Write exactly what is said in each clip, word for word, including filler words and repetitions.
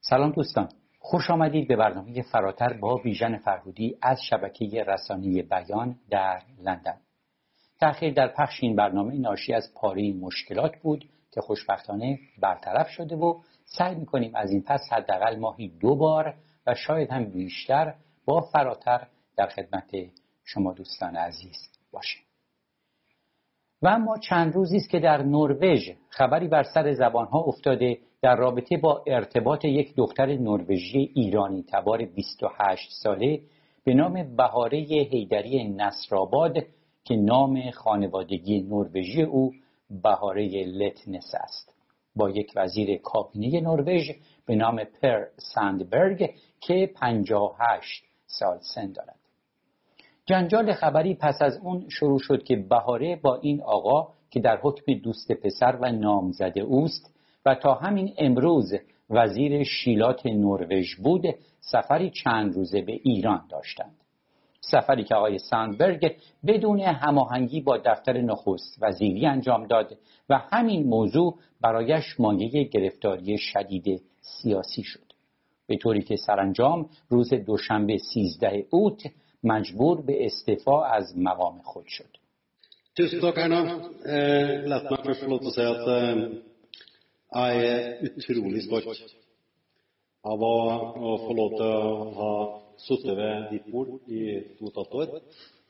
سلام دوستان، خوش آمدید به برنامه فراتر با بیژن فرهودی از شبکه رسانه‌ای بیان در لندن. تأخیر در پخش این برنامه ناشی از پاره مشکلات بود که خوشبختانه برطرف شده و سعی می‌کنیم از این پس حداقل ماهی دو بار و شاید هم بیشتر با فراتر در خدمت شما دوستان عزیز باشیم. و اما چند روزی است که در نروژ خبری بر سر زبانها افتاده در رابطه با ارتباط یک دختر نروژی ایرانی تبار بیست و هشت ساله به نام بهاره حیدری نصرآباد که نام خانوادگی نروژی او بهاره لتنس است، با یک وزیر کابینه نروژ به نام پر سندبرگ که پنجاه و هشت سال سن دارد. جنجال خبری پس از اون شروع شد که بهاره با این آقا که در حکم دوست پسر و نامزد اوست و تا همین امروز وزیر شیلات نروژ بود سفری چند روزه به ایران داشتند. سفری که آقای سندبرگ بدون هماهنگی با دفتر نخست وزیری انجام داد و همین موضوع برایش مایه گرفتاری شدید سیاسی شد، به طوری که سرانجام روز دوشنبه سیزده اوت مجبور به استعفا از مقام خود شد. Tusen takk, Erna. Eh, La meg først få lov til å si at eh, jeg er utrolig stolt av å, å få lov til å ha sittet ved ditt bord i to og et halvt år.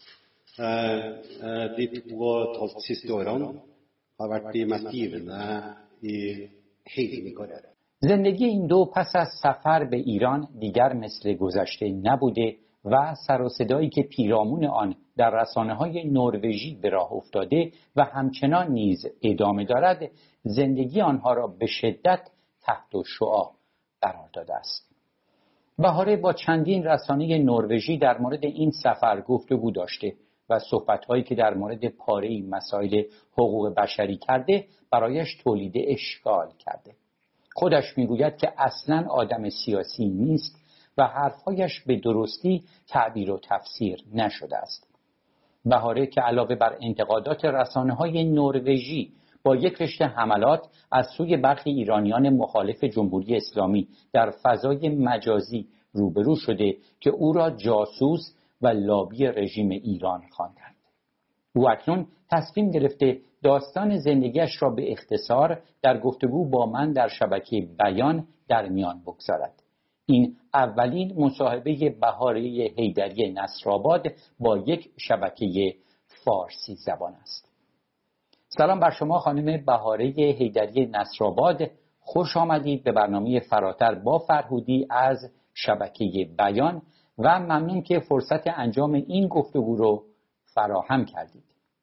Eh, eh, de to og et halvt siste årene har vært de mest givende i hele min karriere. زندگی این دو پس از سفر به ایران دیگر مثل گذشته نبوده و سر و صدایی که پیرامون آن در رسانه‌های نروژی به راه افتاده و همچنان نیز ادامه دارد زندگی آنها را به شدت تحت شعاع قرار داده است. بهاره با چندین رسانه نروژی در مورد این سفر گفتگو داشته و صحبت‌هایی که در مورد پاره مسائل حقوق بشری کرده برایش تولید اشکال کرده. خودش میگوید که اصلاً آدم سیاسی نیست و حرفهایش به درستی تعبیر و تفسیر نشده است. بهاره که علاوه بر انتقادات رسانه‌های نروژی با یک رشته حملات از سوی برخی ایرانیان مخالف جمهوری اسلامی در فضای مجازی روبرو شده که او را جاسوس و لابی رژیم ایران خواندند. او اکنون تصمیم گرفته داستان زندگیش را به اختصار در گفتگو با من در شبکه بیان در میان بگذارد. این اولین مصاحبه بهاره حیدری نصرآباد با یک شبکه فارسی زبان است. سلام بر شما خانم بهاره حیدری نصرآباد، خوش آمدید به برنامه فراتر با فرهودی از شبکه بیان و ممنون که فرصت انجام این گفتگو رو فراهم کردید.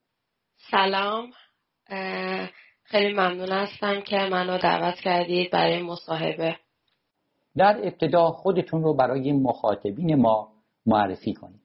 سلام، خیلی ممنون هستم که منو دعوت کردید برای مصاحبه. در ابتدا خودتون رو برای مخاطبین ما معرفی کنید.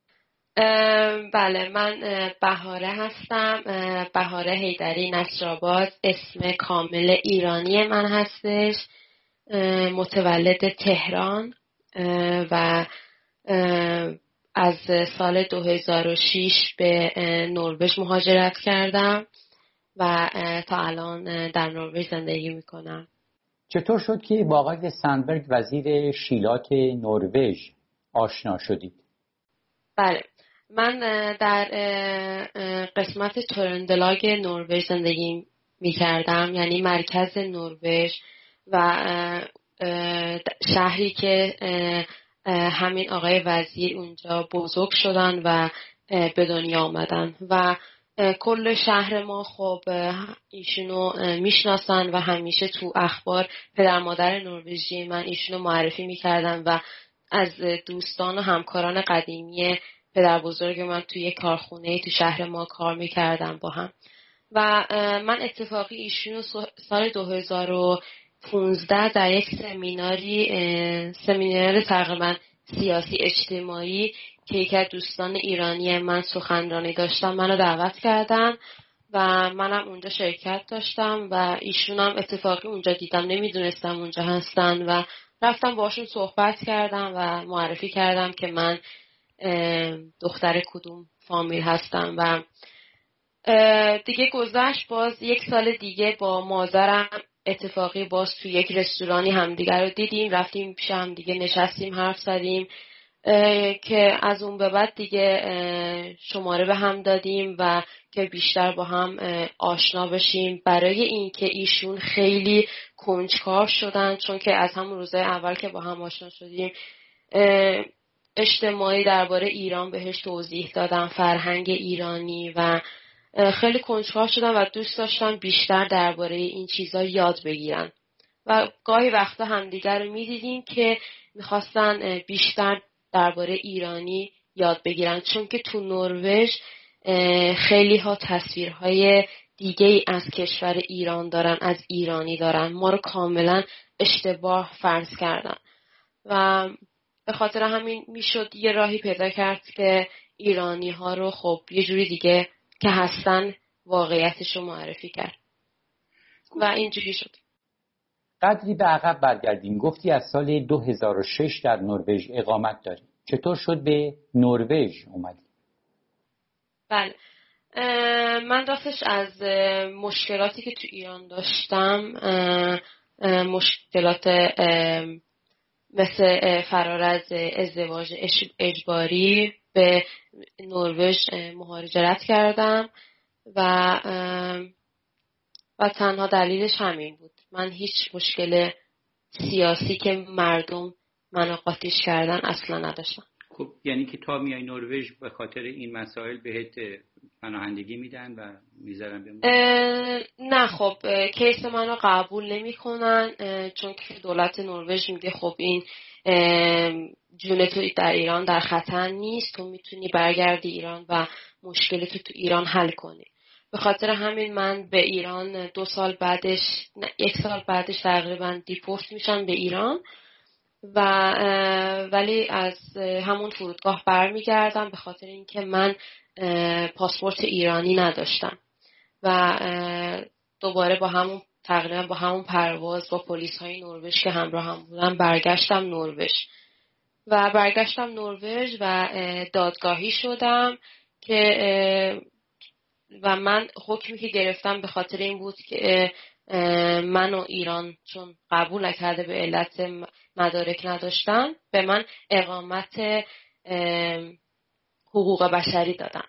بله، من بهاره هستم، بهاره حیدری نصرآباد اسم کامل ایرانی من هستش. متولد تهران و از سال دو هزار و شش به نروژ مهاجرت کردم و تا الان در نروژ زندگی میکنم. چطور شد که با آقای سندبرگ وزیر شیلات نروژ آشنا شدید؟ بله، من در قسمت تورندلاگ نروژ زندگی میکردم، یعنی مرکز نروژ و شهری که همین آقای وزیر اونجا بزرگ شدن و به دنیا آمدن و کل شهر ما خب ایشونو میشناسن و همیشه تو اخبار پدر مادر نروژی من ایشونو معرفی میکردن و از دوستان و همکاران قدیمی پدر بزرگ من توی یک کارخونه تو شهر ما کار میکردم با هم و من اتفاقی ایشونو سال دو هزار و پانزده در یک سمیناری سمینار تقریبا سیاسی اجتماعی که یکی از دوستان ایرانی من سخنرانی داشتم منو دعوت کردن و منم اونجا شرکت داشتم و ایشونم اتفاقی اونجا دیدم، نمیدونستم اونجا هستن و رفتم باشون صحبت کردم و معرفی کردم که من دختر کدوم فامیل هستم و دیگه گذشت. باز یک سال دیگه با مادرم اتفاقی باز تو یک رستورانی همدیگر رو دیدیم، رفتیم پیش همدیگه نشستیم حرف زدیم که از اون به بعد دیگه شماره به هم دادیم و که بیشتر با هم آشنا بشیم. برای اینکه ایشون خیلی کنجکاو شدن، چون که از همون روزای اول که با هم آشنا شدیم اجتماعی درباره ایران بهش توضیح دادم، فرهنگ ایرانی، و خیلی کنجکاو شدن و دوست داشتن بیشتر درباره این چیزا یاد بگیرن و گاهی وقتا همدیگر رو می‌دیدیم که می‌خواستن بیشتر درباره ایرانی یاد بگیرن، چون که تو نروژ خیلی ها تصویرهای دیگه ای از کشور ایران دارن، از ایرانی دارن، ما رو کاملا اشتباه فرض کردن و به خاطر همین میشد یه راهی پیدا کرد که ایرانی ها رو خب یه جوری دیگه که هستن واقعیتش رو معرفی کرد و اینجوری شد. قدری به عقب برگردیم. گفتی از سال دو هزار و شش در نروژ اقامت داری. چطور شد به نروژ اومدی؟ بله، من راستش از مشکلاتی که تو ایران داشتم، مشکلات مثل فرار از ازدواج اجباری، به نروژ مهاجرت کردم و و تنها دلیلش همین بود. من هیچ مشکل سیاسی که مردم منو قاطیش کردن اصلا نداشتم. خب یعنی که تا میای نروژ به خاطر این مسائل بهت پناهندگی میدن و میذارن بمونی؟ نه، خب کیس منو قبول نمیکنن، چون که دولت نروژ میگه خب این جون تو در ایران در خطر نیست، تو میتونی برگردی ایران و مشکل تو تو ایران حل کنی. به خاطر همین من به ایران دو سال بعدش یک سال بعدش تقریبا دیپورت میشم به ایران و ولی از همون فرودگاه برمیگردم به خاطر اینکه من پاسپورت ایرانی نداشتم و دوباره با همون تقریبا با همون پرواز با پلیس های نروژ که همراه هم بودن برگشتم نروژ و برگشتم نروژ و دادگاهی شدم که و من حکمی که گرفتم به خاطر این بود که من و ایران چون قبول نکرده به علت مدارک نداشتن به من اقامت حقوق بشری دادن.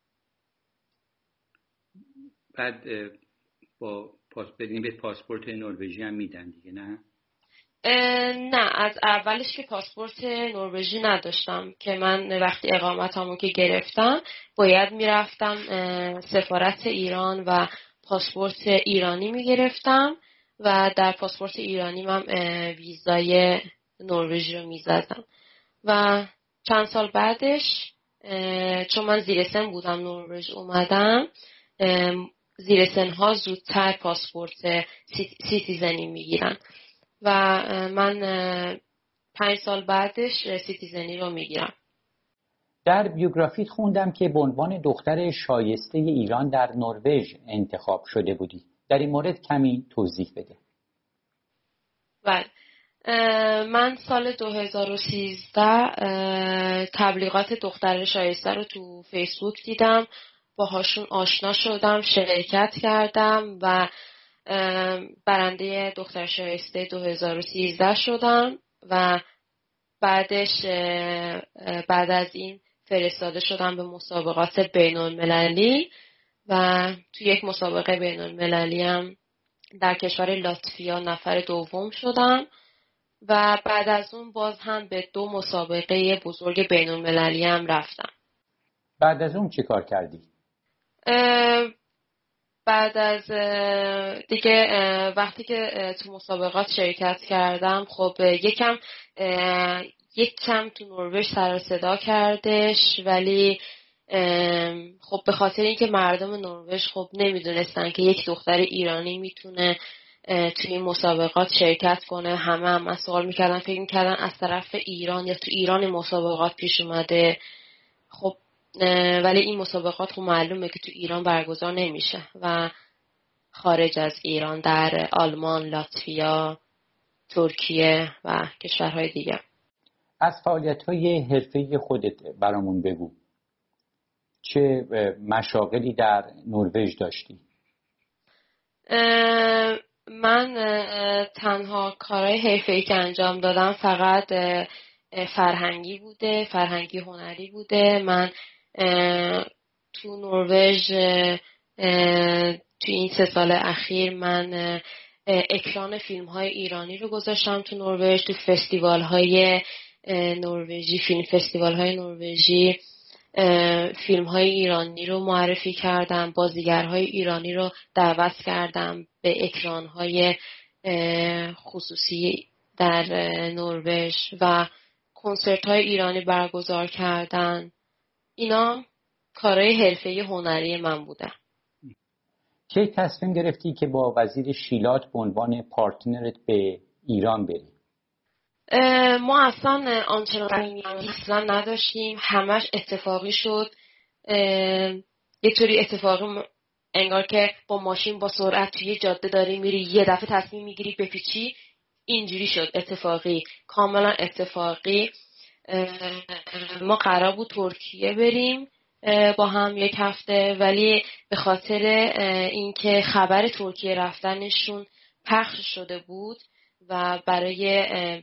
بعد با پاس بدین به پاسپورت نروژی هم میدن دیگه نه؟ نه، از اولش که پاسپورت نروژی نداشتم که من وقتی اقامتمو که گرفتم باید میرفتم سفارت ایران و پاسپورت ایرانی میگرفتم و در پاسپورت ایرانی من ویزای نروژی رو میزدم و چند سال بعدش چون من زیر سن بودم نروژ اومدم، زیر سن ها زودتر پاسپورت سیتیزنی میگیرن و من پنج سال بعدش سیتیزنی رو میگیرم. در بیوگرافیت خوندم که به عنوان دختر شایسته ایران در نروژ انتخاب شده بودی. در این مورد کمی توضیح بده. بله، من سال دو هزار و سیزده تبلیغات دختر شایسته رو تو فیسبوک دیدم، باهاشون آشنا شدم، شرکت کردم و برنده دختر شایسته دو هزار و سیزده شدم و بعدش بعد از این فرستاده شدم به مسابقات بین المللی و تو یک مسابقه بین المللی هم در کشور لاتویا نفر دوم شدم و بعد از اون باز هم به دو مسابقه بزرگ بین المللی هم رفتم. بعد از اون چی کار کردی؟ بعد از دیگه وقتی که تو مسابقات شرکت کردم خب یکم یکم تو نروژ سر و صدا کردش، ولی خب به خاطر اینکه مردم نروژ خب نمیدونستن که یک دختر ایرانی میتونه توی این مسابقات شرکت کنه، همه هم سوال میکردن، فکر میکردن از طرف ایران یا تو ایران مسابقات پیش اومده. خب ولی این مسابقات خب معلومه که تو ایران برگزار نمیشه و خارج از ایران در آلمان، لاتویا، ترکیه و کشورهای دیگه. از فعالیت‌های حرفه‌ای خودت برامون بگو. چه مشاغلی در نروژ داشتی؟ من تنها کارهای حرفه‌ای که انجام دادم فقط فرهنگی بوده، فرهنگی هنری بوده. من تو نروژ تو این سه سال اخیر من اکران فیلم های ایرانی رو گذاشتم تو نروژ، تو فستیوال های نروژی، فیلم فستیوال های نروژی فیلم های ایرانی رو معرفی کردم، بازیگرهای ایرانی رو دعوت کردم به اکران های خصوصی در نروژ و کنسرت های ایرانی برگزار کردن. اینا کارهای حرفه‌ای هنری من بودن. چه تصمیم گرفتی که با وزیر شیلات به عنوان پارتنرت به ایران بری؟ ما اصلا آنچنان اصلا نداشتیم، همش اتفاقی شد. یه طوری اتفاقی انگار که با ماشین با سرعت توی جاده داری میری، یه دفعه تصمیم میگیری بپیچی. اینجوری شد، اتفاقی، کاملا اتفاقی. ما قرار بود ترکیه بریم با هم یک هفته، ولی به خاطر اینکه خبر ترکیه رفتنشون پخش شده بود و برای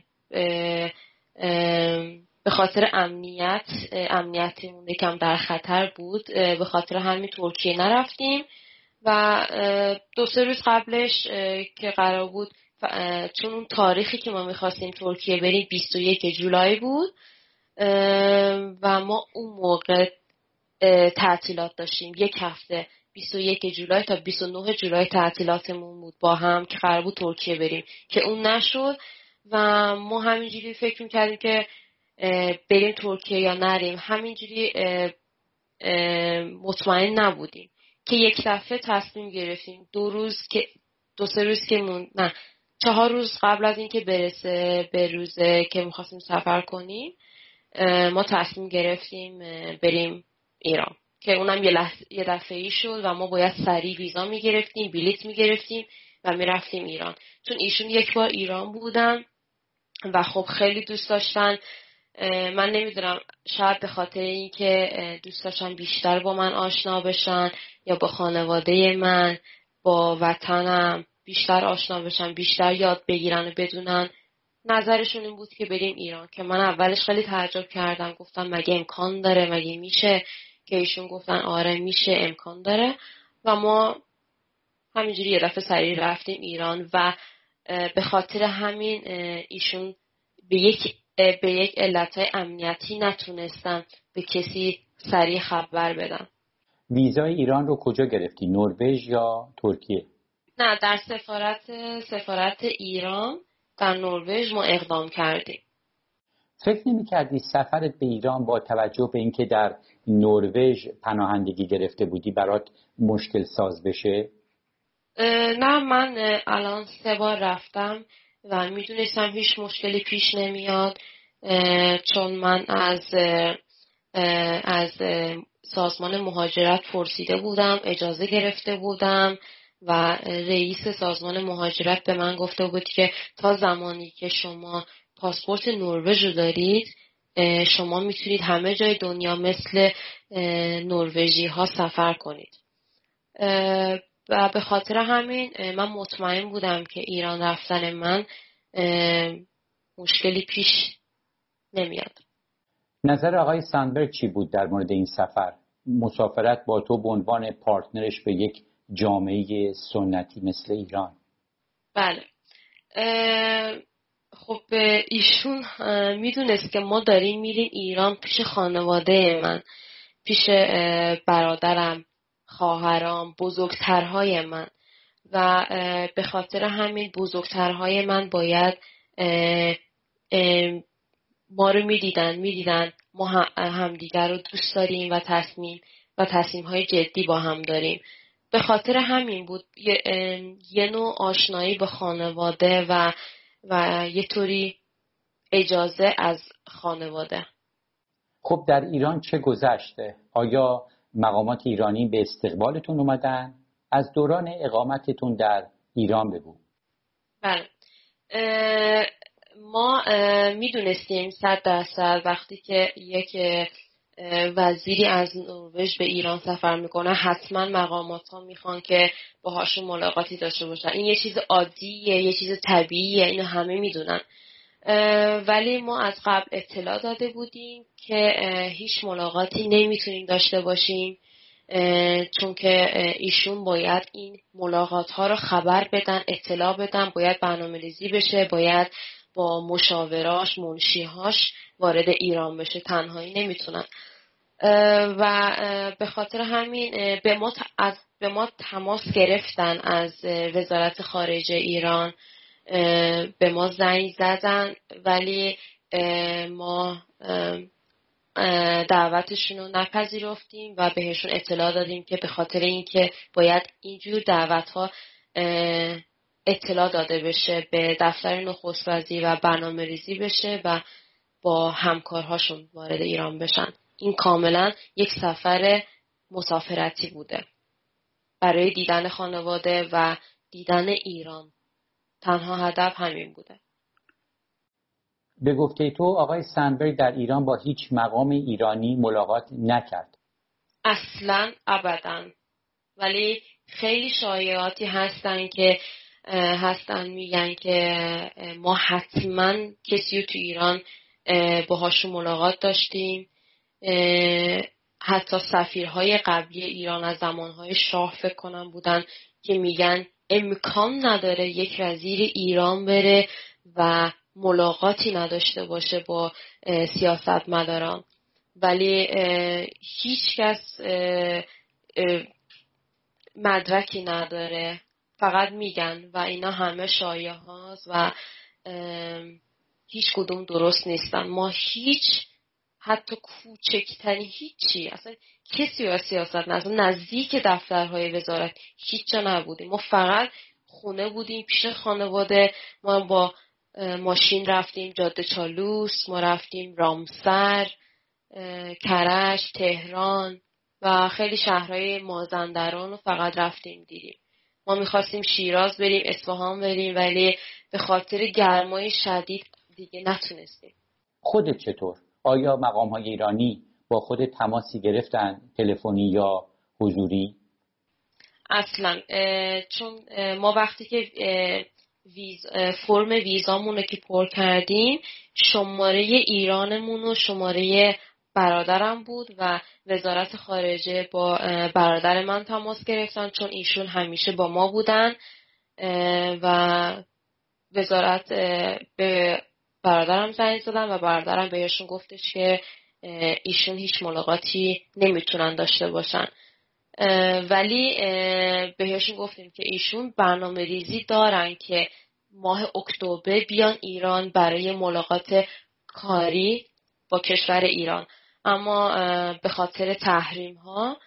به خاطر امنیت امنیتمون یکم در خطر بود، به خاطر همین ترکیه نرفتیم و دو سه روز قبلش که قرار بود، چون اون تاریخی که ما میخواستیم ترکیه بریم بیست و یک جولای بود و ما اون موقع تعطیلات داشتیم، یک هفته بیست و یک جولای تا بیست و نه جولای تعطیلاتمون بود با هم که قرار بود ترکیه بریم که اون نشد و ما همینجوری فکر میکردیم که بریم ترکیه یا نریم. همینجوری مطمئن نبودیم که یک دفعه تصمیم گرفتیم دو روز که دو سه روز که مون نه چهار روز قبل از اینکه برسه به روزه که میخواستیم سفر کنیم ما تصمیم گرفتیم بریم ایران که اونم یه, لح... یه دفعه‌ای شد و ما باید سریع ویزا میگرفتیم، بلیط میگرفتیم و میرفتیم ایران، چون ایشون یک بار ایران بودن و خب خیلی دوست داشتن. من نمیدونم، شاید به خاطر اینکه دوست داشتن بیشتر با من آشنا بشن یا با خانواده من، با وطنم بیشتر آشنا بشن، بیشتر یاد بگیرن و بدونن، نظرشون این بود که بریم ایران که من اولش خیلی تعجب کردم، گفتم مگه امکان داره، مگه میشه، که ایشون گفتن آره میشه، امکان داره و ما همینجوری یه دفعه سریع رفتیم ایران و به خاطر همین ایشون به یک به یک علتهای امنیتی نتونستن به کسی سریع خبر بدن. ویزای ایران رو کجا گرفتی؟ نروژ یا ترکیه؟ نه، در سفارت سفارت ایران در نروژ ما اقدام کردیم. فکر نمی کردی سفرت به ایران با توجه به اینکه در نروژ پناهندگی گرفته بودی برات مشکل ساز بشه؟ نه، من الان سه بار رفتم و میدونستم هیچ مشکلی پیش نمیاد، چون من از از سازمان مهاجرت پرسیده بودم، اجازه گرفته بودم و رئیس سازمان مهاجرت به من گفته بود که تا زمانی که شما پاسپورت نروژ رو دارید شما میتونید همه جای دنیا مثل نروژی ها سفر کنید و به خاطر همین من مطمئن بودم که ایران رفتن من مشکلی پیش نمیاد. نظر آقای ساندبرگ چی بود در مورد این سفر؟ مسافرت با تو به عنوان پارتنرش به یک جامعه سنتی مثل ایران. بله، خب ایشون میدونست که ما داریم میریم ایران پیش خانواده من، پیش برادرم، خواهرام، بزرگترهای من و به خاطر همین بزرگترهای من باید ما رو میدیدن میدیدن ما همدیگر رو دوست داریم و تصمیم و تصمیم‌های جدی با هم داریم. به خاطر همین بود یه, یه نوع آشنایی با خانواده و و یه طوری اجازه از خانواده. خب در ایران چه گذشته؟ آیا مقامات ایرانی به استقبالتون اومدن؟ از دوران اقامتتون در ایران بگو. بله، ما میدونستیم صد درصد وقتی که یک وزیری از نروژ به ایران سفر میکنه حتما مقامات ها میخوان که باهاشون ملاقاتی داشته باشن. این یه چیز عادیه، یه چیز طبیعیه، اینو همه میدونن. ولی ما از قبل اطلاع داده بودیم که هیچ ملاقاتی نمیتونیم داشته باشیم، چون که ایشون باید این ملاقات ها رو خبر بدن، اطلاع بدن، باید برنامه ریزی بشه، باید با مشاوراش، منشیهاش وارد ایران بشه، تنهایی نمیتونن. و به خاطر همین به ما از به ما تماس گرفتن از وزارت خارجه ایران، به ما زنگ زدن، ولی ما دعوتشون رو نپذیرفتیم و بهشون اطلاع دادیم که به خاطر اینکه باید اینجور دعوت‌ها اطلاع داده بشه به دفتر نخست وزیر و برنامه ریزی بشه و با همکارهاشون وارد ایران بشن. این کاملا یک سفر مسافرتی بوده برای دیدن خانواده و دیدن ایران. تنها هدف همین بوده. به گفته تو آقای سندبرگ در ایران با هیچ مقام ایرانی ملاقات نکرد؟ اصلاً ابداً. ولی خیلی شایعاتی هستن که هستن میگن که ما حتما کسی رو تو ایران باهاشون ملاقات داشتیم. حتی سفیرهای قبلی ایران از زمانهای شاه فکر کنم بودن که میگن امکان نداره یک وزیر ایران بره و ملاقاتی نداشته باشه با سیاستمداران. ولی هیچ کس مدرکی نداره، فقط میگن و اینا همه شایعه هاست و هیچ کدوم درست نیستن. ما هیچ حتی کوچکترین هیچی، اصلا کسی از سیاست نه نزدیک دفترهای وزارت هیچ جا نبودیم. ما فقط خونه بودیم پیش خانواده. ما با ماشین رفتیم جاده چالوس، ما رفتیم رامسر، کرج، تهران و خیلی شهرهای مازندران رو فقط رفتیم دیدیم. ما میخواستیم شیراز بریم، اصفهان بریم، ولی به خاطر گرمای شدید دیگه نتونستیم. خودت چطور؟ آیا مقام‌های ایرانی با خود تماسی گرفتن، تلفنی یا حضوری؟ اصلا چون ما وقتی که ویز فرم ویزامون رو که پر کردیم، شماره ایرانمون و شماره برادرم بود و وزارت خارجه با برادر من تماس گرفتن چون ایشون همیشه با ما بودن و وزارت به برادرم زنگ زدن و برادرم بهشون گفتش که ایشون هیچ ملاقاتی نمیتونن داشته باشن. ولی بهشون گفتیم که ایشون برنامه ریزی دارن که ماه اکتبر بیان ایران برای ملاقات کاری با کشور ایران، اما به خاطر تحریم ها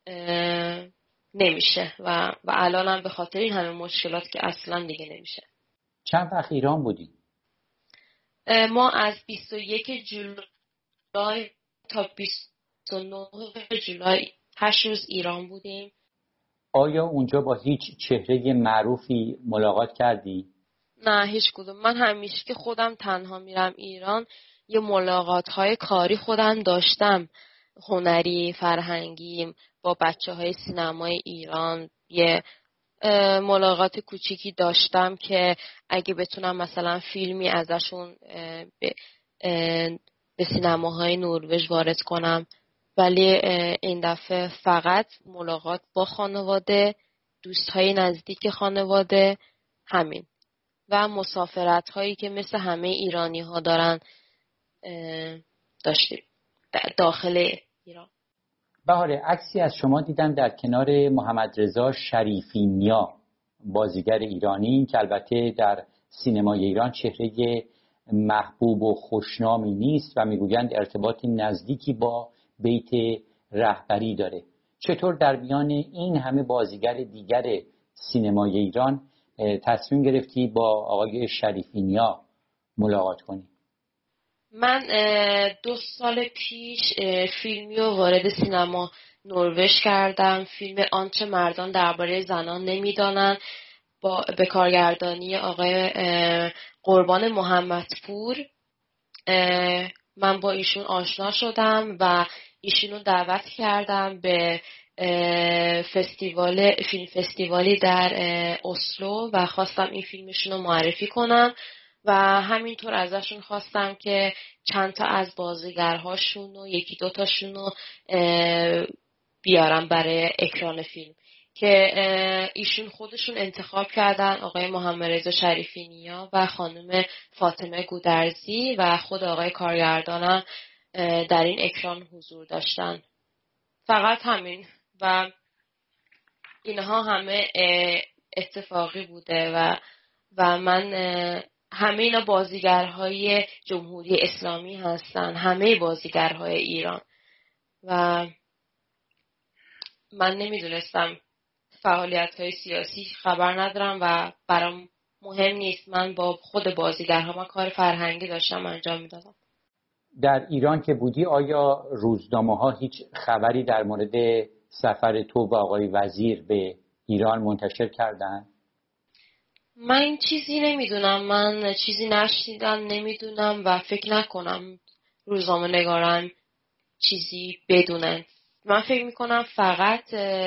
نمیشه و و الان هم به خاطر این همه مشکلات که اصلا دیگه نمیشه. چند وقت ایران بودی؟ ما از بیست و یک جولای تا بیست و نه جولای هشت روز ایران بودیم. آیا اونجا با هیچ چهره معروفی ملاقات کردی؟ نه هیچ کدوم. من همیشه که خودم تنها میرم ایران یه ملاقات های کاری خودم داشتم، هنری، فرهنگی، با بچه های سینمای ایران. یه ملاقات کوچیکی داشتم که اگه بتونم مثلا فیلمی ازشون به, به سینماهای نروژ وارد کنم. ولی این دفعه فقط ملاقات با خانواده، دوستهای نزدیک خانواده، همین، و مسافرت هایی که مثل همه ایرانی ها دارن داشتیم داخل ایران. بهاره، عکسی از شما دیدم در کنار محمد رضا شریفی نیا، بازیگر ایرانی که البته در سینمای ایران چهره محبوب و خوشنامی نیست و میگویند ارتباط نزدیکی با بیت رهبری داره. چطور در میان این همه بازیگر دیگر سینمای ایران تصمیم گرفتی با آقای شریفی نیا ملاقات کنی؟ من دو سال پیش فیلمی رو وارد سینما نروژ کردم، فیلم آنچه مردان درباره زنان نمیدانند، با به کارگردانی آقای قربان محمدپور. من با ایشون آشنا شدم و ایشونو دعوت کردم به فستیوال فیلم فستیوالی در اسلو و خواستم این فیلمشون رو معرفی کنم و همینطور ازشون خواستم که چند تا از بازیگرهاشون و یکی دو تاشون رو بیارم برای اکران فیلم که ایشون خودشون انتخاب کردن، آقای محمد رضا شریفی نیا و خانم فاطمه گودرزی و خود آقای کارگردانم در این اکران حضور داشتن. فقط همین و اینها همه اتفاقی بوده و و من همه اینا بازیگرهای جمهوری اسلامی هستن، همه بازیگرهای ایران و من نمیدونستم فعالیت‌های سیاسی خبر ندارم و برام مهم نیست. من با خود بازیگرها من کار فرهنگی داشتم انجام میدادم. در ایران که بودی آیا روزنامه‌ها هیچ خبری در مورد سفر تو و آقای وزیر به ایران منتشر کردن؟ من چیزی نمیدونم، من چیزی نشنیدم، نمیدونم و فکر نکنم روزنامه نگاران چیزی بدونن. من فکر میکنم فقط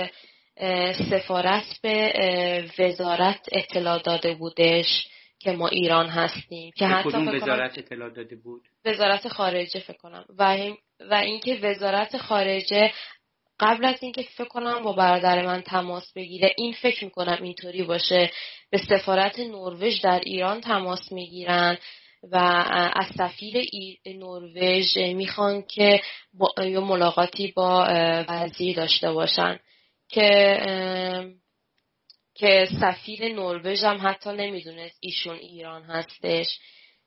سفارت به وزارت اطلاع داده بودش که ما ایران هستیم که حتی کدوم وزارت اطلاع داده بود؟ وزارت خارجه فکر کنم و این و اینکه وزارت خارجه قبل از اینکه فکر کنم با برادر من تماس بگیره، این فکر میکنم اینطوری باشه، به سفارت نروژ در ایران تماس میگیرن و از سفیر نروژ میخوان که با یه ملاقاتی با وزیر داشته باشن که که سفیر نروژ هم حتی نمیدونست ایشون ایران هستش،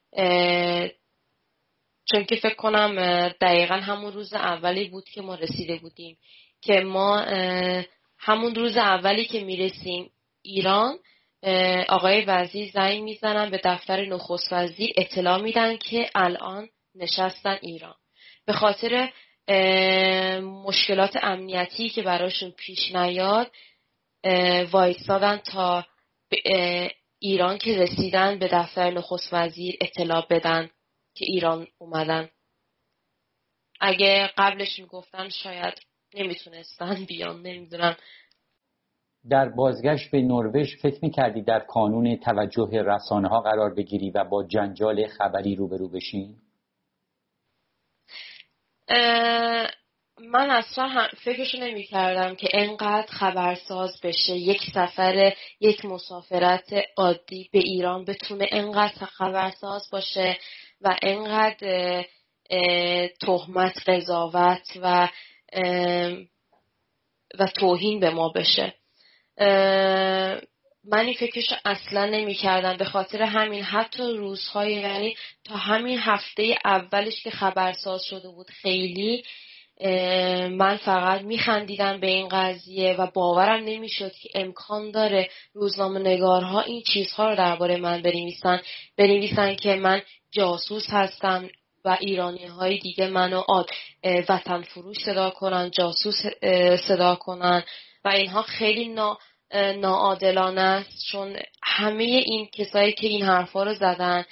چون که فکر کنم دقیقا همون روز اولی بود که ما رسیده بودیم که ما همون روز اولی که میرسیم ایران آقای وزیر زنگ میزنن به دفتر نخست وزیر، اطلاع میدن که الان نشستن ایران. به خاطر مشکلات امنیتی که براشون پیش نیاد وایستادن تا ایران که رسیدن به دفتر نخست وزیر اطلاع بدن که ایران اومدن. اگه قبلش میگفتن شاید نمیتونستن بیان، نمیدونم. در بازگشت به نروژ فکر میکردی در کانون توجه رسانه ها قرار بگیری و با جنجال خبری روبرو بشین؟ من اصلا فکرشو نمی کردم که انقدر خبرساز بشه، یک سفر یک مسافرت عادی به ایران بتونه انقدر خبرساز باشه و انقدر تهمت، قضاوت و و توهین به ما بشه. من این فکرشو اصلا نمی کردم. به خاطر همین حتی روزهای یعنی تا همین هفته اولش که خبرساز شده بود خیلی من فقط میخندیدم به این قضیه و باورم نمیشد که امکان داره روزنامه نگارها این چیزها رو درباره من بنویسن بنویسن که من جاسوس هستم و ایرانی های دیگه منو وطن فروش صدا کنن، جاسوس صدا کنن و اینها خیلی نا ناعادلانه است، چون همه این کسایی که این حرفا رو زدن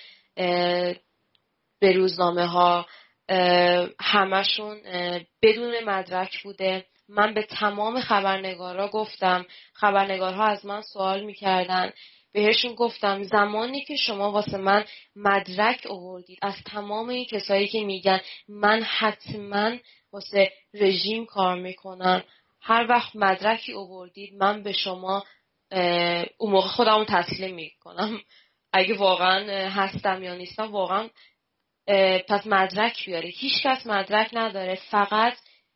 به روزنامه ها همشون بدون مدرک بوده. من به تمام خبرنگارا گفتم، خبرنگارها از من سوال میکردن، بهشون گفتم زمانی که شما واسه من مدرک آوردید از تمام این کسایی که میگن من حتما واسه رژیم کار میکنم، هر وقت مدرکی آوردید من به شما اون موقع خودمو تسلیم میکنم، اگه واقعا هستم یا نیستم واقعا پس مدرک بیاره. هیچ کس مدرک نداره، فقط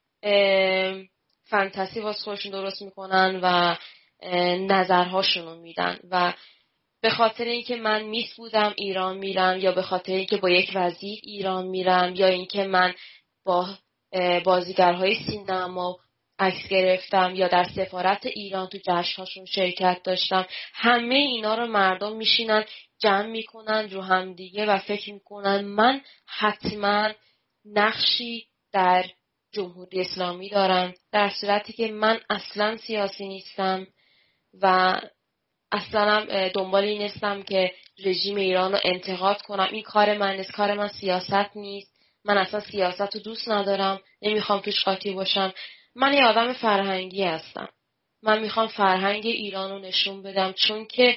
فانتزی واسه خودشون درست میکنن و نظرهاشونو میدن و به خاطر اینکه من میس بودم ایران میرم یا به خاطر اینکه با یک وزیر ایران میرم یا اینکه من با بازیگرهای سینما عکس گرفتم یا در سفارت ایران تو جشن‌هاشون شرکت داشتم، همه اینا رو مردم میشینن جمع میکنن رو هم دیگه و فکر میکنن من حتما نقشی در جمهوری اسلامی دارم، در صورتی که من اصلا سیاسی نیستم و اصلا دنبال این نیستم که رژیم ایران رو انتقاد کنم. این کار من نیست، کار من سیاست نیست من اصلا سیاست رو دوست ندارم، نمیخوام توش قاطی باشم. من یه آدم فرهنگی هستم. من میخوام فرهنگ ایران رو نشون بدم، چون که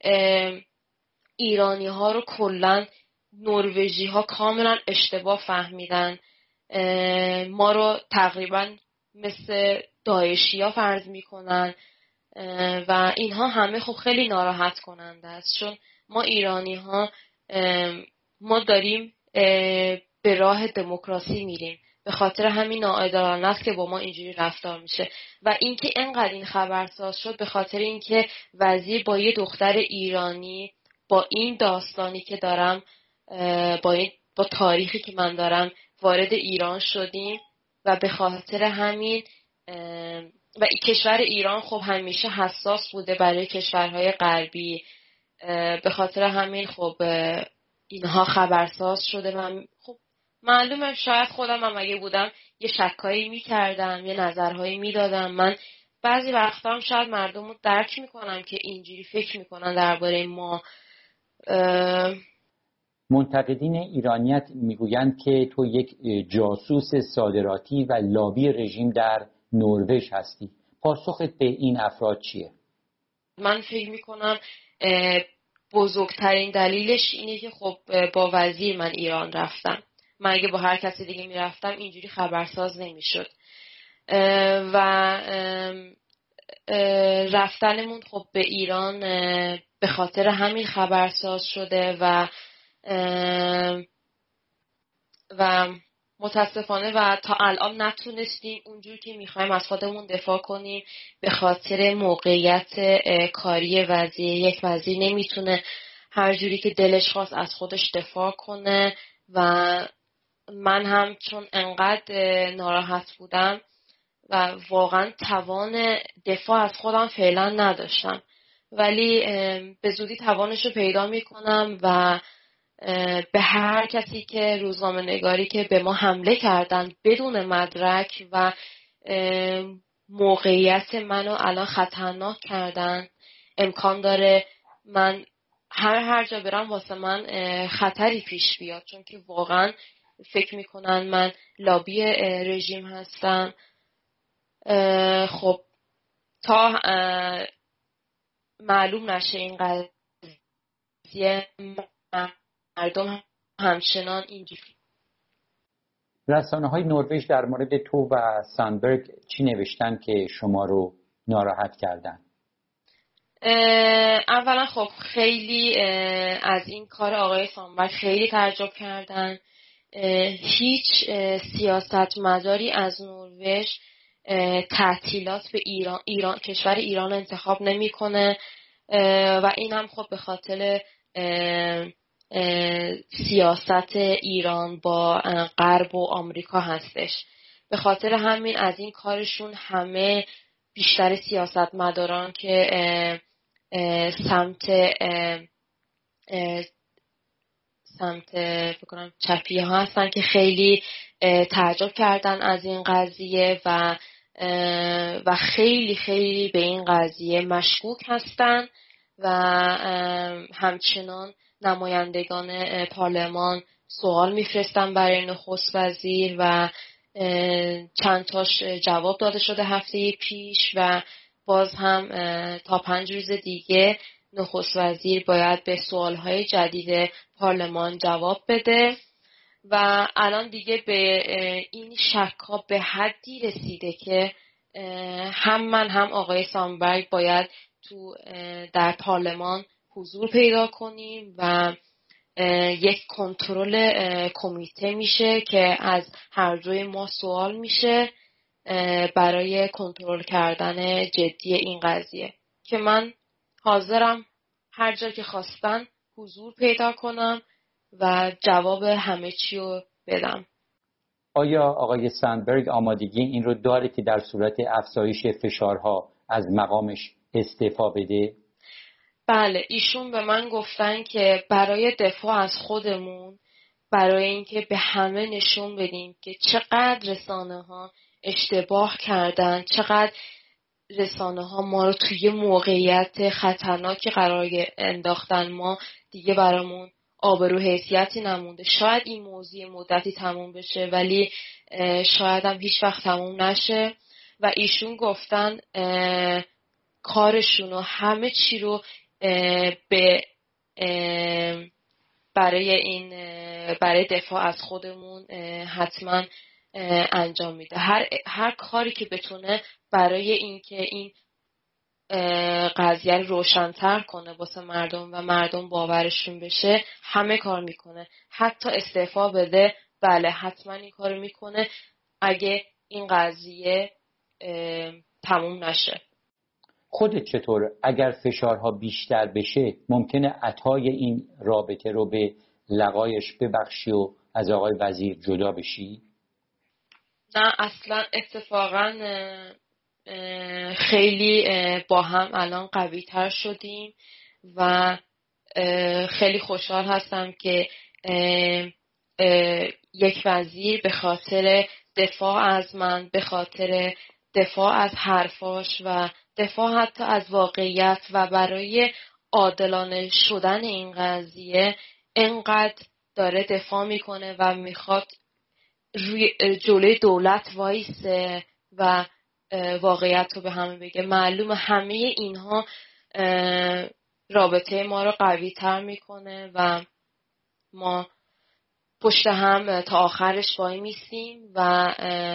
ایرانی ها رو کلن نروژی ها کاملا اشتباه فهمیدن. ما رو تقریبا مثل داعشی ها فرض میکنن و اینها همه خب خیلی ناراحت کننده است، چون ما ایرانی ها ما داریم به راه دموکراسی میریم. به خاطر همین ناعادلانه است که با ما اینجوری رفتار میشه و اینکه اینقدر این خبرساز شد به خاطر اینکه وزیر با یه دختر ایرانی با این داستانی که دارم، با این با تاریخی که من دارم وارد ایران شدیم و به خاطر همین و کشور ایران خب همیشه حساس بوده برای کشورهای غربی، به خاطر همین خب اینها خبرساز شده و خب معلومه شاید خودم هم اگه بودم یه شکایی میکردم، یه نظرهایی میدادم. من بعضی وقتا هم شاید مردم رو درک میکنم که اینجوری فکر میکنن درباره ما. منتقدین ایرانیت میگویند که تو یک جاسوس صادراتی و لابی رژیم در نروژ هستی. پاسخت به این افراد چیه؟ من فکر میکنم بزرگترین دلیلش اینه که خب با وزیر من ایران رفتم. من اگه با هر کسی دیگه میرفتم اینجوری خبرساز نمیشد و رفتنمون خب به ایران به خاطر همین خبرساز شده و و متاسفانه و تا الان نتونستیم اونجور که میخوایم از خودمون دفاع کنیم به خاطر موقعیت کاری وزیر. یک وزیر نمیتونه هر جوری که دلش خواست از خودش دفاع کنه و من هم چون انقدر ناراحت بودم و واقعا توان دفاع از خودم فعلا نداشتم، ولی به زودی توانش رو پیدا میکنم و به هر کسی که روزنامه نگاری که به ما حمله کردن بدون مدرک و موقعیت منو الان خطرناک کردن، امکان داره من هر هر جا برم واسه من خطری پیش بیاد، چون که واقعا فکر میکنن من لابی رژیم هستم. خب تا معلوم نشه این قضیه مردم همچنان اینجوری. رسانه‌های نروژ در مورد تو و ساندبرگ چی نوشتن که شما رو ناراحت کردن؟ اولا خب خیلی از این کار آقای ساندبرگ خیلی تعجب کردن. هیچ سیاستمداری از نروژ تعطیلات به ایران, ایران کشور ایران انتخاب نمیکنه و این هم خب به خاطر سیاست ایران با غرب و آمریکا هستش. به خاطر همین از این کارشون همه بیشتر سیاستمداران که سمت سمت بکنم چپی ها هستن که خیلی تعجب کردن از این قضیه و و خیلی خیلی به این قضیه مشکوک هستن و همچنان نمایندگان پارلمان سوال میفرستن برای نخست وزیر و چند تاش جواب داده شده هفته پیش و باز هم تا پنج روز دیگه نخست وزیر باید به سوالهای جدید پارلمان جواب بده و الان دیگه به این شک‌ها به حدی رسیده که هم من هم آقای ساندبرگ باید تو در پارلمان حضور پیدا کنیم و یک کنترل کمیته میشه که از هر دوی ما سوال میشه برای کنترل کردن جدی این قضیه که من حاضرم هر جا که خواستن حضور پیدا کنم و جواب همه چی رو بدم. آیا آقای ساندبرگ آمادگی این رو داره که در صورت افزایش فشارها از مقامش استعفا بده؟ بله، ایشون به من گفتن که برای دفاع از خودمون، برای اینکه به همه نشون بدیم که چقدر رسانه ها اشتباه کردن، چقدر رسانه ها ما رو توی موقعیت خطرناکی قرار انداختن، ما دیگه برامون آبرو حیثیتی نمونده. شاید این موضوع مدتی تموم بشه ولی شاید هم هیچ وقت تموم نشه و ایشون گفتن کارشون و همه چی رو به برای این برای دفاع از خودمون حتما انجام میده. هر هر کاری که بتونه برای اینکه این قضیه رو روشن‌تر کنه واسه مردم و مردم باورشون بشه همه کار میکنه. حتی استعفا بده، بله حتما این کارو میکنه اگه این قضیه تموم نشه. خودت چطور اگر فشارها بیشتر بشه ممکنه عطای این رابطه رو به لقایش ببخشی و از آقای وزیر جدا بشی؟ نه اصلا، اتفاقا خیلی با هم الان قوی تر شدیم و خیلی خوشحال هستم که یک وزیر به خاطر دفاع از من، به خاطر دفاع از حرفاش و دفاع حتی از واقعیت و برای عادلانه شدن این قضیه اینقدر داره دفاع میکنه و میخواد روی جلوی دولت وایسه و واقعیت رو به همه بگه. معلومه همه اینها رابطه ما رو قوی تر میکنه و ما پشت هم تا آخرش وای میسیم و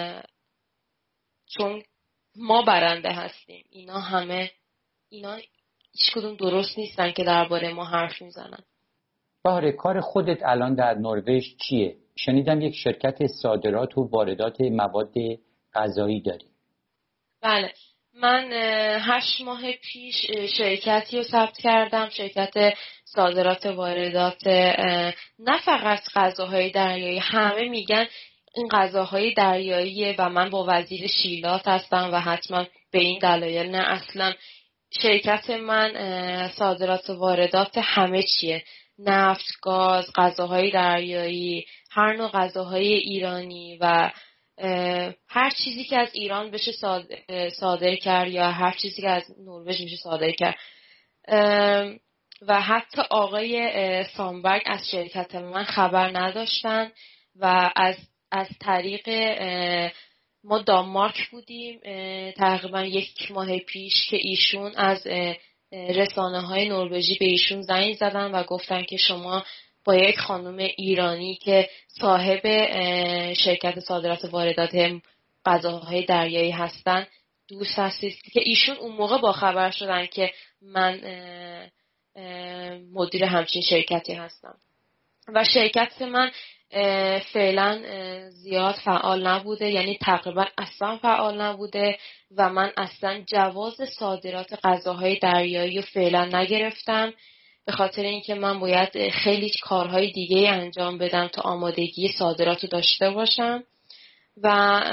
چون ما برنده هستیم. اینا همه اینا هیچ کدوم درست نیستن که درباره ما حرف میزنن. بهاره، کار خودت الان در نروژ چیه؟ شنیدم یک شرکت صادرات و واردات مواد غذایی داری. بله، من هشت ماه پیش شرکتی رو ثبت کردم، شرکت صادرات و واردات نه فقط غذاهای دریایی. همه میگن این غذاهای دریاییه و من با وزیر شیلات هستم و حتما به این دلایل. نه اصلا، شرکت من صادرات و واردات همه چیه: نفت، گاز، غذاهای دریایی، هر نوع غذاهای ایرانی و هر چیزی که از ایران بشه صادر کرد یا هر چیزی که از نروژ میشه صادر کرد. و حتی آقای سامبرگ از شرکت من خبر نداشتن و از از طریق ما دانمارک بودیم تقریبا یک ماه پیش که ایشون از رسانه های نروژی به ایشون زنگ زدن و گفتن که شما با یک خانم ایرانی که صاحب شرکت صادرات و واردات غذاهای دریایی هستن دوست هستید، که ایشون اون موقع با خبر شدن که من مدیر همچین شرکتی هستم. و شرکت من فعلا زیاد فعال نبوده، یعنی تقریبا اصلا فعال نبوده و من اصلا جواز صادرات غذاهای دریایی رو فعلا نگرفتم به خاطر اینکه من باید خیلی کارهای دیگه انجام بدم تا آمادگی صادرات رو داشته باشم و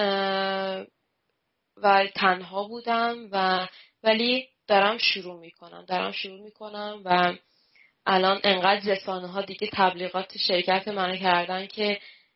و تنها بودم و ولی دارم شروع میکنم دارم شروع میکنم و الان انقدر رسانه ها دیگه تبلیغات شرکت من کردن که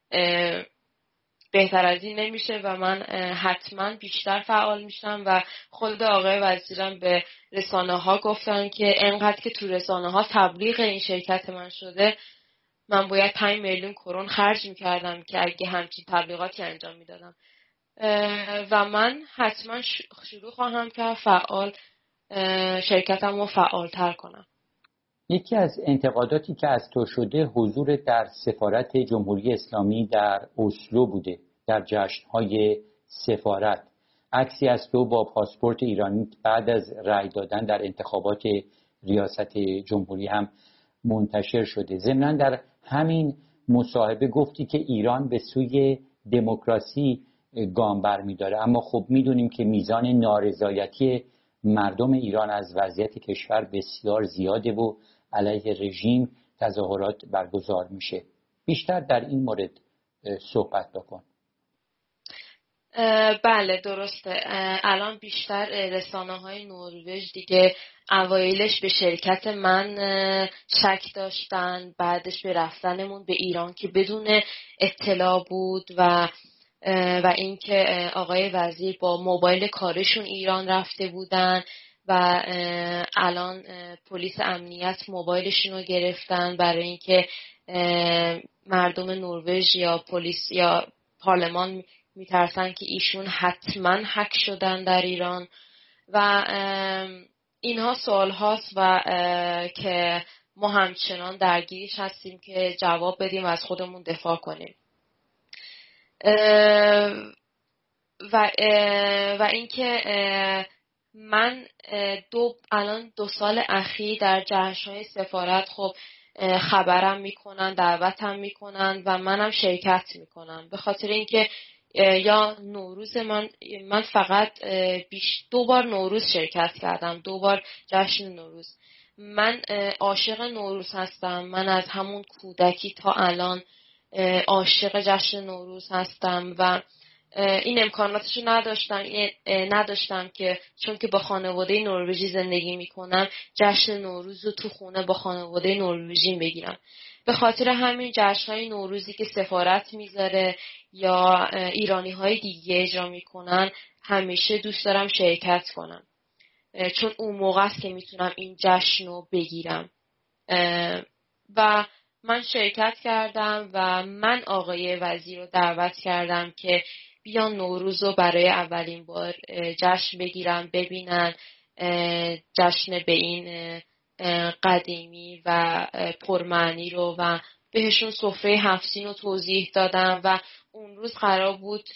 بهتر از این نمیشه و من حتما بیشتر فعال میشم و خود آقای وزیرم به رسانه ها گفتن که انقدر که تو رسانه ها تبلیغ این شرکت من شده من باید پنج میلیون کرون خرج میکردم که اگه همچین تبلیغاتی انجام میدادم و من حتما شروع خواهم کرد فعال شرکتم رو فعالتر کنم. یکی از انتقاداتی که از تو شده حضور در سفارت جمهوری اسلامی در اسلو بوده، در جشن‌های سفارت. عکسی از تو با پاسپورت ایرانی بعد از رأی دادن در انتخابات ریاست جمهوری هم منتشر شده. ضمناً در همین مصاحبه گفتی که ایران به سوی دموکراسی گام برمی‌داره، اما خب می‌دونیم که میزان نارضایتی مردم ایران از وضعیت کشور بسیار زیاده و علیه رژیم تظاهرات برگزار میشه. بیشتر در این مورد صحبت بکن. بله درسته. الان بیشتر رسانه های نروژ دیگه اوایلش به شرکت من شک داشتن، بعدش به رفتنمون به ایران که بدون اطلاع بود و و اینکه آقای وزیر با موبایل کارشون ایران رفته بودن و الان پلیس امنیت موبایلشون رو گرفتن برای اینکه مردم نروژ یا پلیس یا پارلمان میترسن که ایشون حتما هک شدن در ایران و اینها سوال هاست و که ما همچنان درگیرش هستیم که جواب بدیم و از خودمون دفاع کنیم. و و اینکه من دو الان دو سال اخیر در جشن‌های سفارت خب خبرم میکنن، دعوتم میکنن و منم شرکت میکنم، به خاطر اینکه یا نوروز من من فقط بیش دو بار نوروز شرکت کردم، دو بار جشن نوروز. من عاشق نوروز هستم، من از همون کودکی تا الان عاشق جشن نوروز هستم و این امکاناتشو نداشتم نداشتم که چون که با خانواده نروژی زندگی میکنم جشن نوروز رو تو خونه با خانواده نروژی بگیرم. به خاطر همین جشن‌های نوروزی که سفارت میذاره یا ایرانی‌های دیگه اجرا میکنن همیشه دوست دارم شرکت کنم، چون اون موقع است که میتونم این جشن رو بگیرم. و من شرکت کردم و من آقای وزیر رو دعوت کردم که بیان نوروز رو برای اولین بار جشن بگیرن، ببینن جشن به این قدیمی و پرمعنی رو و بهشون سفره هفت سین رو توضیح دادم و اون روز قرار بود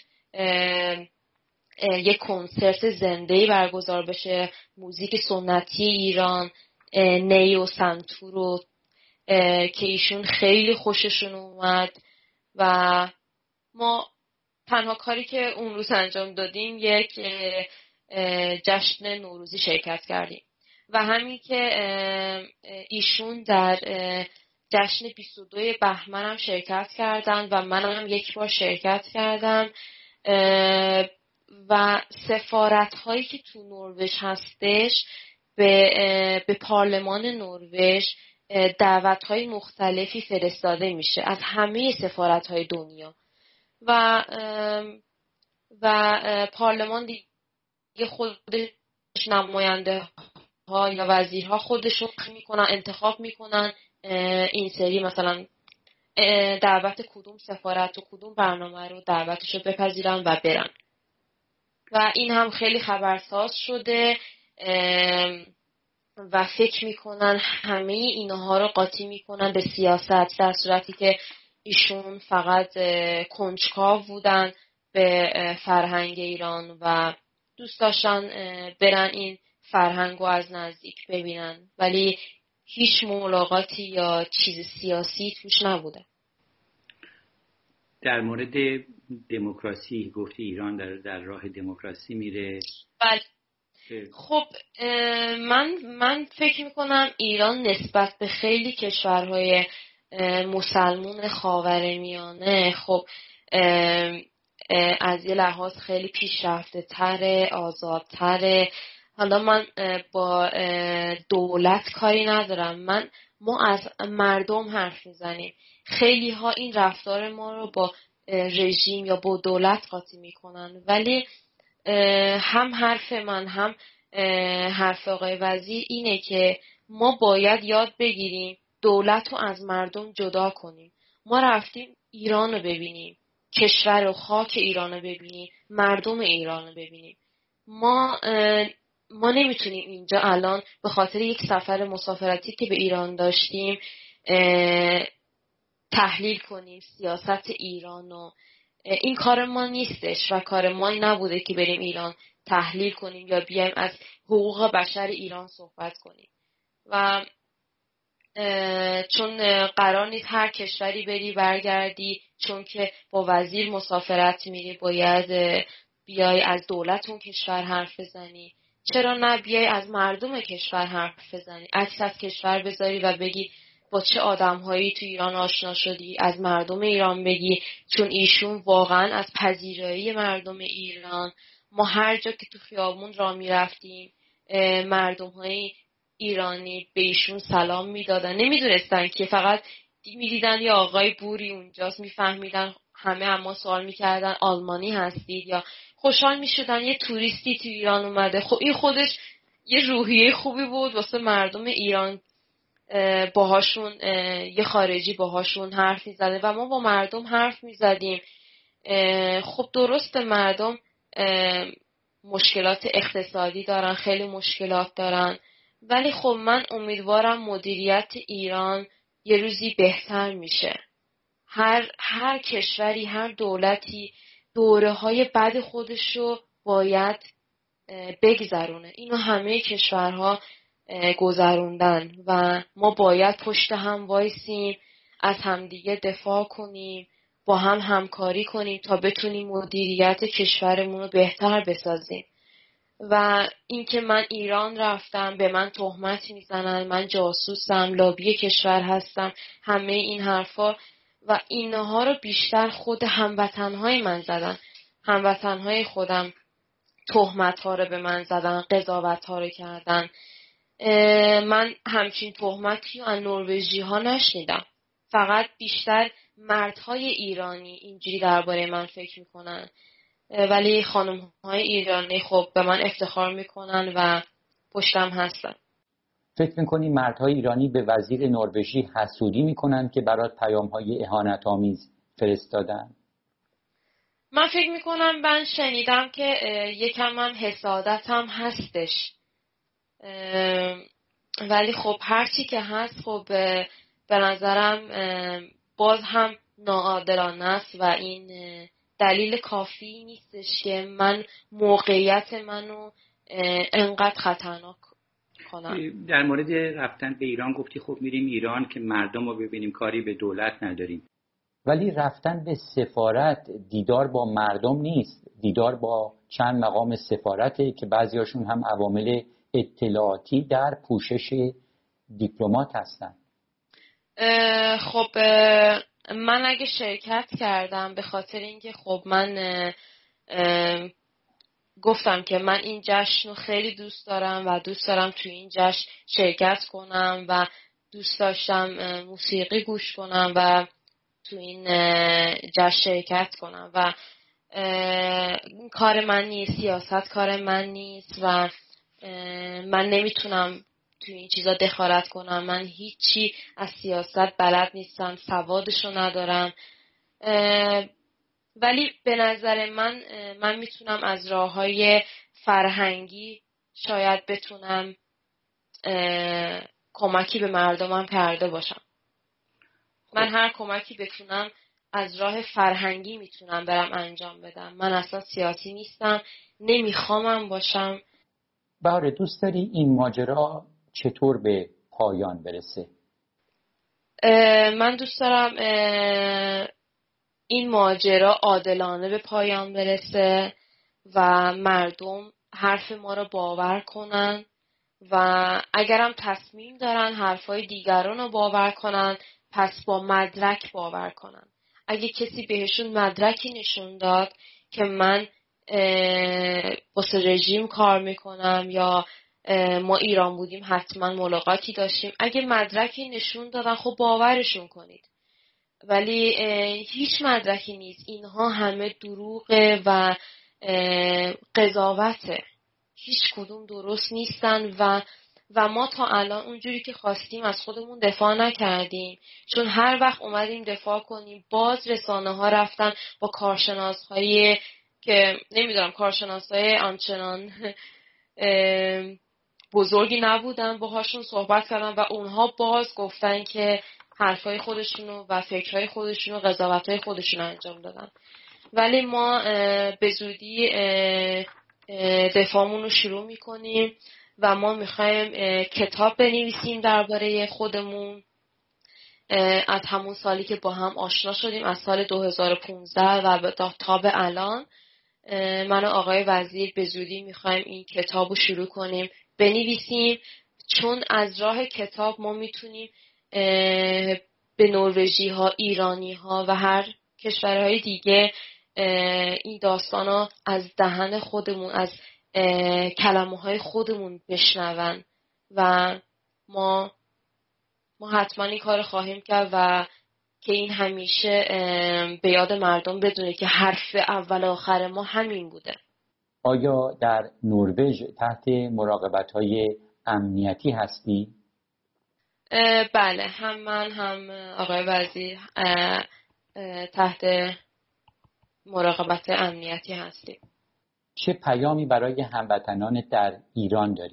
یک کنسرت زنده‌ای برگزار بشه، موزیک سنتی ایران، نی و سنتور رو که ایشون خیلی خوششون اومد و ما تنها کاری که اون روز انجام دادیم یک جشن نوروزی شرکت کردیم و همین که ایشون در جشن بیست و دو بهمن هم شرکت کردن و منم یک بار شرکت کردم و سفارت هایی که تو نروژ هستش به به پارلمان نروژ دعوت های مختلفی فرستاده میشه از همه سفارت های دنیا و و پارلمان دیگه خودش نماینده ها یا وزیرها خودشون میکنن انتخاب میکنن این سری مثلا دعوت کدوم سفارت و کدوم برنامه رو دعوتشو بپذیرن و برن و این هم خیلی خبرساز شده و فکر میکنن همه اینها رو قاطی میکنن به سیاست، در صورتی که ایشون فقط کنجکاو بودن به فرهنگ ایران و دوست داشتن برن این فرهنگ رو از نزدیک ببینن، ولی هیچ ملاقاتی یا چیز سیاسی توش نبوده. در مورد دموکراسی گفتی ایران در, در راه دموکراسی میره. بله. خب من من فکر میکنم ایران نسبت به خیلی کشورهای مسلمون خاورمیانه خب از یه لحاظ خیلی پیشرفته تره، آزادتره. حالا من با دولت کاری ندارم، من ما از مردم حرف میزنیم. خیلی ها این رفتار ما رو با رژیم یا با دولت قاطی میکنن، ولی هم حرف من هم حرف آقای وزیر اینه که ما باید یاد بگیریم دولت رو از مردم جدا کنیم. ما رفتیم ایران رو ببینیم، کشور و خاک ایران رو ببینیم، مردم ایران رو ببینیم. ما ما نمیتونیم اینجا الان به خاطر یک سفر مسافرتی که به ایران داشتیم تحلیل کنیم سیاست ایران و این کار ما نیستش و کار ما نبوده که بریم ایران تحلیل کنیم یا بیایم از حقوق بشر ایران صحبت کنیم و چون قرار نیست هر کشوری بری برگردی، چون که با وزیر مسافرت میری باید بیای از دولت اون کشور حرف بزنی. چرا نه بیای از مردم کشور حرف بزنی، عکس از کشور بذاری و بگی با چه آدم‌هایی تو ایران آشنا شدی، از مردم ایران بگی، چون ایشون واقعا از پذیرایی مردم ایران. ما هر جا که تو خیابون را میرفتیم مردم‌های ایرانی به ایشون سلام میدادن، نمیدونستن که فقط میدیدن یه آقای بوری اونجاست، میفهمیدن همه اما سوال میکردن آلمانی هستید یا خوشحال میشدن یه توریستی تو ایران اومده. خب این خودش یه روحیه خوبی بود واسه مردم ایران، باهاشون یه خارجی باهاشون حرف میزده و ما با مردم حرف میزدیم. خب درسته مردم مشکلات اقتصادی دارن، خیلی مشکلات دارن، ولی خب من امیدوارم مدیریت ایران یه روزی بهتر میشه. هر هر کشوری، هر دولتی دوره های بد خودشو باید بگذرونه. اینو همه کشورها گذروندن و ما باید پشت هم وایسیم، از همدیگه دفاع کنیم، با هم همکاری کنیم تا بتونیم مدیریت کشورمون رو بهتر بسازیم. و اینکه من ایران رفتم به من تهمت میزنن، من جاسوسم، لابی کشور هستم، همه این حرفا و اینها رو بیشتر خود هموطنهای من زدن. هموطنهای خودم تهمت ها رو به من زدن، قضاوت ها رو کردن. من همچین تهمتی رو از نروژی ها نشنیدم. فقط بیشتر مردهای ایرانی اینجوری درباره من فکر میکنن، ولی خانم های ایرانی خب به من افتخار میکنن و پشتم هستن. فکر میکنی مردهای ایرانی به وزیر نروژی حسودی میکنن که برات پیام های اهانت آمیز فرستادن؟ من فکر میکنم من شنیدم که یکم من حسادت هم هستش، ولی خب هرچی که هست خب به نظرم باز هم ناعادلانه است و این دلیل کافی نیستش که من موقعیت منو انقدر خطرناک کنم. در مورد رفتن به ایران گفتی خب میریم ایران که مردم رو ببینیم، کاری به دولت نداریم. ولی رفتن به سفارت دیدار با مردم نیست، دیدار با چند مقام سفارته که بعضیاشون هم عوامل اطلاعاتی در پوشش دیپلمات هستن. خب من اگه شرکت کردم به خاطر اینکه خب من گفتم که من این جشن رو خیلی دوست دارم و دوست دارم توی این جشن شرکت کنم و دوست داشتم موسیقی گوش کنم و تو این جشن شرکت کنم و این کار من نیست، سیاست کار من نیست و من نمیتونم تو این چیزا دخالت کنم. من هیچی از سیاست بلد نیستم، سوادشو ندارم، ولی به نظر من من میتونم از راههای فرهنگی شاید بتونم کمکی به مردمم کرده باشم. من هر کمکی بتونم از راه فرهنگی میتونم برم انجام بدم. من اصلا سیاسی نیستم، نمیخوامم باشم. بهاره دوست داری این ماجرا چطور به پایان برسه؟ من دوست دارم این ماجرا عادلانه به پایان برسه و مردم حرف ما رو باور کنن و اگرم تصمیم دارن حرفای دیگران رو باور کنن پس با مدرک باور کنن. اگه کسی بهشون مدرکی نشون داد که من واسه رژیم کار میکنم یا ما ایران بودیم حتما ملاقاتی داشتیم، اگه مدرکی نشون دادن خب باورشون کنید. ولی هیچ مدرکی نیست، اینها همه دروغه و قضاوته، هیچ کدوم درست نیستن و و ما تا الان اونجوری که خواستیم از خودمون دفاع نکردیم، چون هر وقت اومدیم دفاع کنیم باز رسانه ها رفتن با کارشناس هایی که نمیدونم کارشناس های آنچنان بزرگی نبودن باهاشون صحبت کردن و اونها باز گفتن که حرفای خودشونو و فکرهای خودشونو قضاوتهای خودشونو انجام دادن. ولی ما به زودی دفاعمون رو شروع میکنیم و ما میخوایم کتاب بنویسیم درباره خودمون. از همون سالی که با هم آشنا شدیم، از سال دو هزار و پانزده و تا به الان، من و آقای وزیر به زودی میخوایم این کتاب رو شروع کنیم بنویسیم، چون از راه کتاب ما میتونیم به نروژی ها، ایرانی ها و هر کشورهای دیگه این داستان ها از دهن خودمون، از کلمه های خودمون بشنون و ما ما حتما این کار خواهیم کرد و که این همیشه به یاد مردم بدونه که حرف اول و آخر ما همین بوده. آیا در نروژ تحت مراقبت‌های امنیتی هستی؟ بله، هم من هم آقای وزیر تحت مراقبت امنیتی هستیم. چه پیامی برای هموطنان در ایران داری؟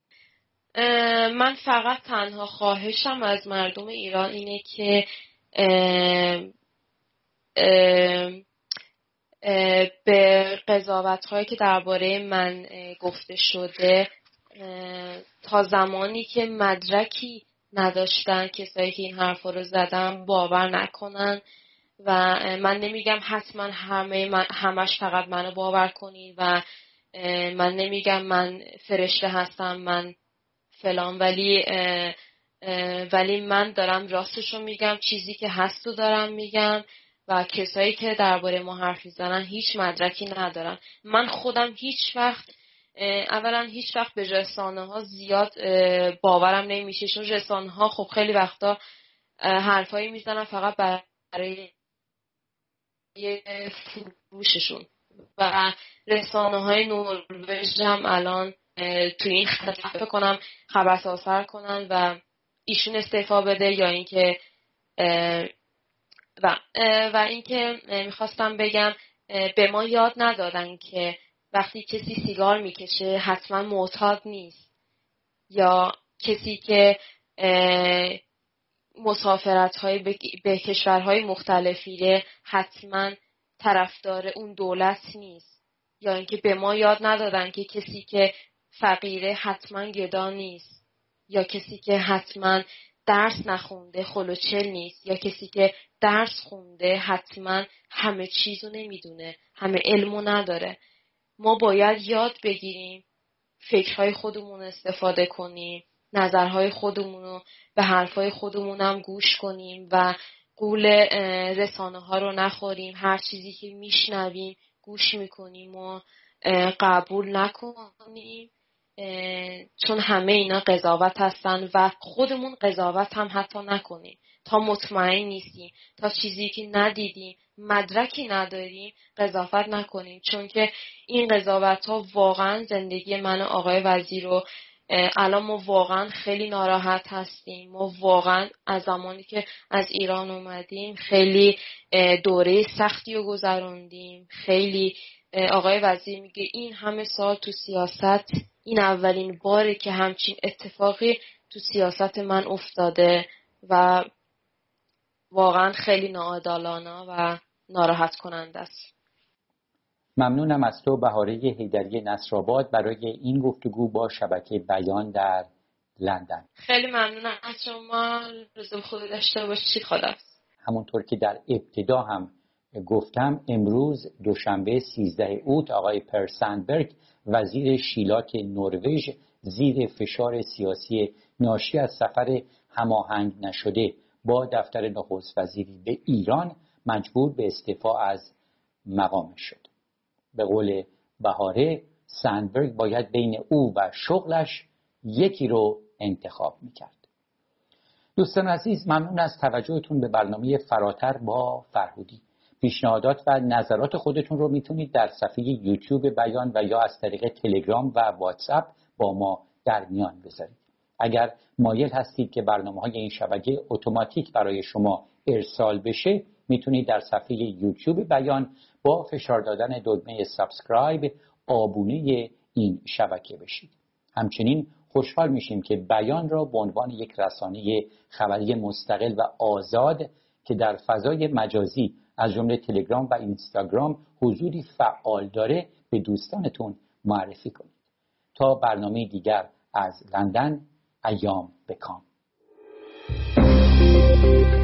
من فقط تنها خواهشم از مردم ایران اینه که اه اه اه به قضاوت‌هایی که درباره من گفته شده تا زمانی که مدرکی نداشتن کسایی که این حرفا رو زدن باور نکنن و من نمیگم حتما همه من همش فقط منو باور کنین و من نمیگم من فرشته هستم من فلان، ولی اه اه ولی من دارم راستشو میگم، چیزی که هست رو دارم میگم و کسایی که درباره ما حرف میزنن هیچ مدرکی ندارن. من خودم هیچ وقت اولا هیچ وقت به رسانه ها زیاد باورم نمیشه، چون رسانه ها خب خیلی وقتا حرفایی میزنن فقط برای فروششون و رسانه های نروژ هم الان تو این خطر کنم خبرسازی کنن و ایشون استعفا بده یا اینکه و و اینکه میخواستم بگم به ما یاد ندادن که وقتی کسی سیگار میکشه حتما معتاد نیست، یا کسی که مسافرت های به, به کشورهای مختلفیه حتما طرفدار اون دولت نیست، یا اینکه به ما یاد ندادن که کسی که فقیره حتما گدا نیست، یا کسی که حتما درس نخونده خلوچل نیست، یا کسی که درس خونده حتما همه چیزو نمیدونه، همه علمو نداره. ما باید یاد بگیریم فکرهای خودمون استفاده کنیم، نظرهای خودمونو به حرفهای خودمونم گوش کنیم و قول رسانه ها رو نخوریم. هر چیزی که میشنویم گوش میکنیم و قبول نکنیم، چون همه اینا قضاوت هستن و خودمون قضاوت هم حتی نکنیم تا مطمئن نیستیم، تا چیزی که ندیدیم مدرکی نداریم قضاوت نکنیم، چون که این قضاوت ها واقعا زندگی من و آقای وزیر رو الان ما واقعا خیلی ناراحت هستیم. ما واقعا از زمانی که از ایران اومدیم خیلی دوره سختی رو گذروندیم. خیلی آقای وزیر میگه این همه سال تو سیاست این اولین باره که همچین اتفاقی تو سیاست من افتاده و واقعا خیلی ناعادلانه و ناراحت کننده است. ممنونم از تو بهاره حیدری نصرآباد برای این گفتگو با شبکه بیان در لندن. خیلی ممنونم از شما. روز خوبی داشته باشید. خدا. همونطور که در ابتدا هم گفتم امروز دوشنبه سیزده اوت آقای پر سندبرگ وزیر شیلاک نروژ زیر فشار سیاسی ناشی از سفر هماهنگ نشده با دفتر نخست وزیری به ایران مجبور به استعفا از مقامش شد. به قول بهاره سندبرگ باید بین او و شغلش یکی رو انتخاب میکرد. دوستان عزیز، ممنون از توجهتون به برنامه فراتر با فرهودی. پیشنهادات و نظرات خودتون رو میتونید در صفحه یوتیوب بیان و یا از طریق تلگرام و واتساپ با ما در میان بذارید. اگر مایل هستید که برنامه‌های این شبکه اتوماتیک برای شما ارسال بشه، میتونید در صفحه یوتیوب بیان با فشار دادن دکمه سابسکرایب آبونه این شبکه بشید. همچنین خوشحال میشیم که بیان را به عنوان یک رسانه خبری مستقل و آزاد که در فضای مجازی از جمله تلگرام و اینستاگرام حضوری فعال داره به دوستانتون معرفی کنید. تا برنامه دیگر از لندن، ایام بکام.